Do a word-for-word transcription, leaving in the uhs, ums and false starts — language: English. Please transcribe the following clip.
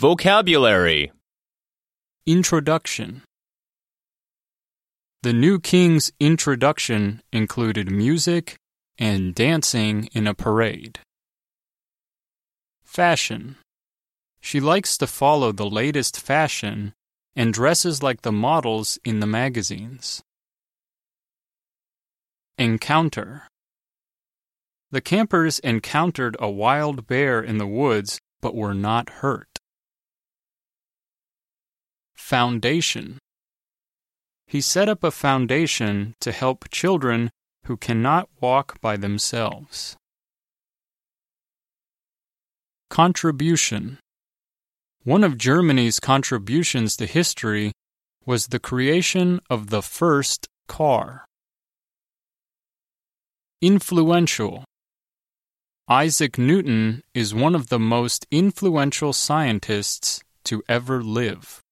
Vocabulary. Introduction. The new king's introduction included music and dancing in a parade. Fashion. She likes to follow the latest fashion and dresses like the models in the magazines. Encounter. The campers encountered a wild bear in the woods but were not hurt. Foundation. He set up a foundation to help children who cannot walk by themselves. Contribution. One of Germany's contributions to history was the creation of the first car. Influential. Isaac Newton is one of the most influential scientists to ever live.